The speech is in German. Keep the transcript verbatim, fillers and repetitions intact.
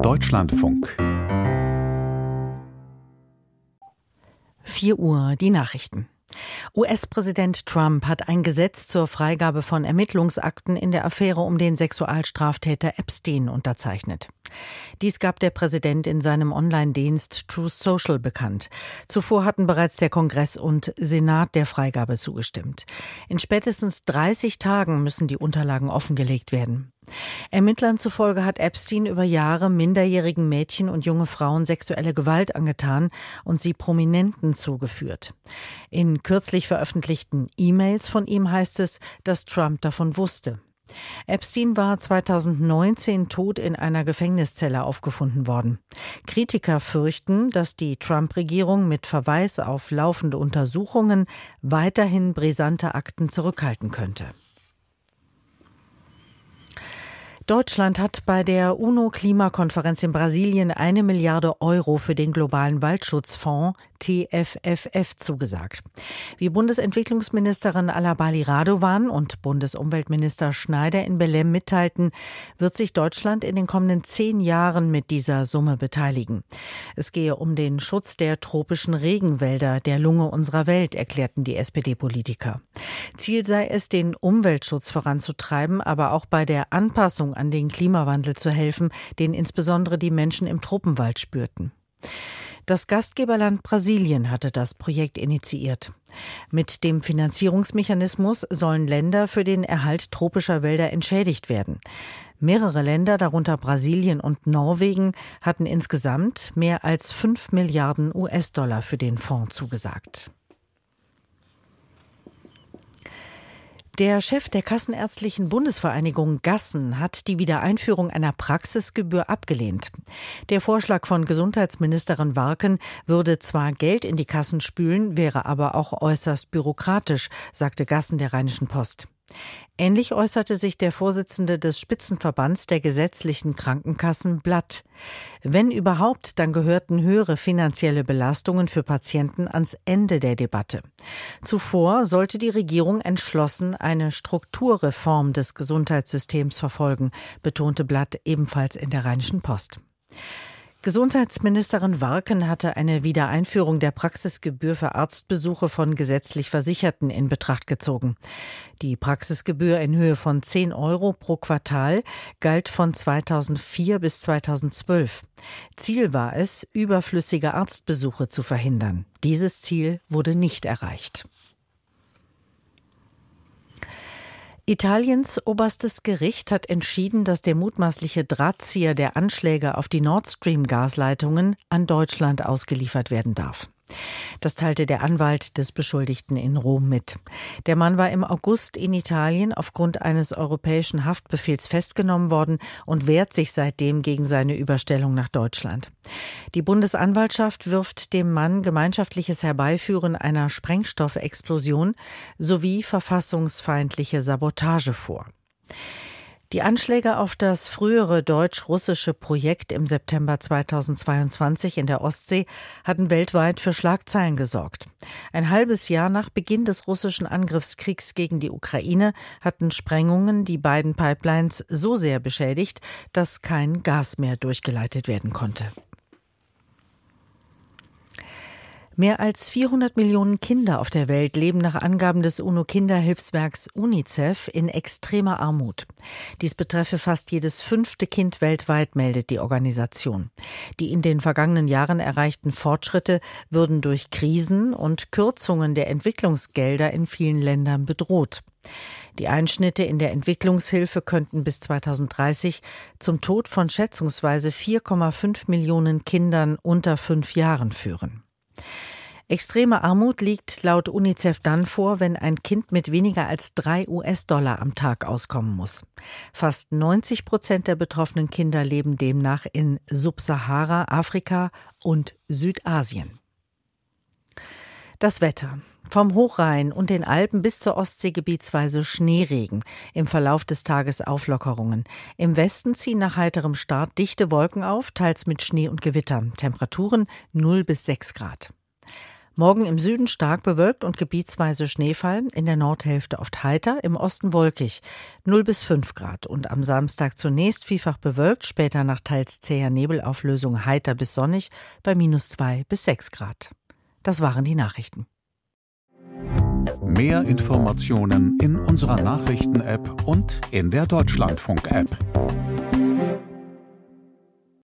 Deutschlandfunk. vier Uhr, die Nachrichten. U S-Präsident Trump hat ein Gesetz zur Freigabe von Ermittlungsakten in der Affäre um den Sexualstraftäter Epstein unterzeichnet. Dies gab der Präsident in seinem Online-Dienst Truth Social bekannt. Zuvor hatten bereits der Kongress und Senat der Freigabe zugestimmt. In spätestens dreißig Tagen müssen die Unterlagen offengelegt werden. Ermittlern zufolge hat Epstein über Jahre minderjährigen Mädchen und junge Frauen sexuelle Gewalt angetan und sie Prominenten zugeführt. In kürzlich veröffentlichten E-Mails von ihm heißt es, dass Trump davon wusste. Epstein war zweitausendneunzehn tot in einer Gefängniszelle aufgefunden worden. Kritiker fürchten, dass die Trump-Regierung mit Verweis auf laufende Untersuchungen weiterhin brisante Akten zurückhalten könnte. Deutschland hat bei der UNO-Klimakonferenz in Brasilien eine Milliarde Euro für den globalen Waldschutzfonds T F F F zugesagt. Wie Bundesentwicklungsministerin Alabali Radovan und Bundesumweltminister Schneider in Belém mitteilten, wird sich Deutschland in den kommenden zehn Jahren mit dieser Summe beteiligen. Es gehe um den Schutz der tropischen Regenwälder, der Lunge unserer Welt, erklärten die S P D-Politiker. Ziel sei es, den Umweltschutz voranzutreiben, aber auch bei der Anpassung an den Klimawandel zu helfen, den insbesondere die Menschen im Tropenwald spürten. Das Gastgeberland Brasilien hatte das Projekt initiiert. Mit dem Finanzierungsmechanismus sollen Länder für den Erhalt tropischer Wälder entschädigt werden. Mehrere Länder, darunter Brasilien und Norwegen, hatten insgesamt mehr als fünf Milliarden U S-Dollar für den Fonds zugesagt. Der Chef der Kassenärztlichen Bundesvereinigung Gassen hat die Wiedereinführung einer Praxisgebühr abgelehnt. Der Vorschlag von Gesundheitsministerin Warken würde zwar Geld in die Kassen spülen, wäre aber auch äußerst bürokratisch, sagte Gassen der Rheinischen Post. Ähnlich äußerte sich der Vorsitzende des Spitzenverbands der gesetzlichen Krankenkassen Blatt. Wenn überhaupt, dann gehörten höhere finanzielle Belastungen für Patienten ans Ende der Debatte. Zuvor sollte die Regierung entschlossen eine Strukturreform des Gesundheitssystems verfolgen, betonte Blatt ebenfalls in der Rheinischen Post. Gesundheitsministerin Warken hatte eine Wiedereinführung der Praxisgebühr für Arztbesuche von gesetzlich Versicherten in Betracht gezogen. Die Praxisgebühr in Höhe von zehn Euro pro Quartal galt von zweitausendvier bis zweitausendzwölf. Ziel war es, überflüssige Arztbesuche zu verhindern. Dieses Ziel wurde nicht erreicht. Italiens oberstes Gericht hat entschieden, dass der mutmaßliche Drahtzieher der Anschläge auf die Nord Stream-Gasleitungen an Deutschland ausgeliefert werden darf. Das teilte der Anwalt des Beschuldigten in Rom mit. Der Mann war im August in Italien aufgrund eines europäischen Haftbefehls festgenommen worden und wehrt sich seitdem gegen seine Überstellung nach Deutschland. Die Bundesanwaltschaft wirft dem Mann gemeinschaftliches Herbeiführen einer Sprengstoffexplosion sowie verfassungsfeindliche Sabotage vor. Die Anschläge auf das frühere deutsch-russische Projekt im September zweitausendzweiundzwanzig in der Ostsee hatten weltweit für Schlagzeilen gesorgt. Ein halbes Jahr nach Beginn des russischen Angriffskriegs gegen die Ukraine hatten Sprengungen die beiden Pipelines so sehr beschädigt, dass kein Gas mehr durchgeleitet werden konnte. Mehr als vierhundert Millionen Kinder auf der Welt leben nach Angaben des UNO-Kinderhilfswerks UNICEF in extremer Armut. Dies betreffe fast jedes fünfte Kind weltweit, meldet die Organisation. Die in den vergangenen Jahren erreichten Fortschritte würden durch Krisen und Kürzungen der Entwicklungsgelder in vielen Ländern bedroht. Die Einschnitte in der Entwicklungshilfe könnten bis zweitausenddreißig zum Tod von schätzungsweise vier Komma fünf Millionen Kindern unter fünf Jahren führen. Extreme Armut liegt laut UNICEF dann vor, wenn ein Kind mit weniger als drei U S-Dollar am Tag auskommen muss. Fast neunzig Prozent der betroffenen Kinder leben demnach in Subsahara, Afrika und Südasien. Das Wetter. Vom Hochrhein und den Alpen bis zur Ostsee gebietsweise Schneeregen. Im Verlauf des Tages Auflockerungen. Im Westen ziehen nach heiterem Start dichte Wolken auf, teils mit Schnee und Gewittern. Temperaturen null bis sechs Grad. Morgen im Süden stark bewölkt und gebietsweise Schneefall, in der Nordhälfte oft heiter, im Osten wolkig, null bis fünf Grad. Und am Samstag zunächst vielfach bewölkt, später nach teils zäher Nebelauflösung heiter bis sonnig bei minus zwei bis sechs Grad. Das waren die Nachrichten. Mehr Informationen in unserer Nachrichten-App und in der Deutschlandfunk-App.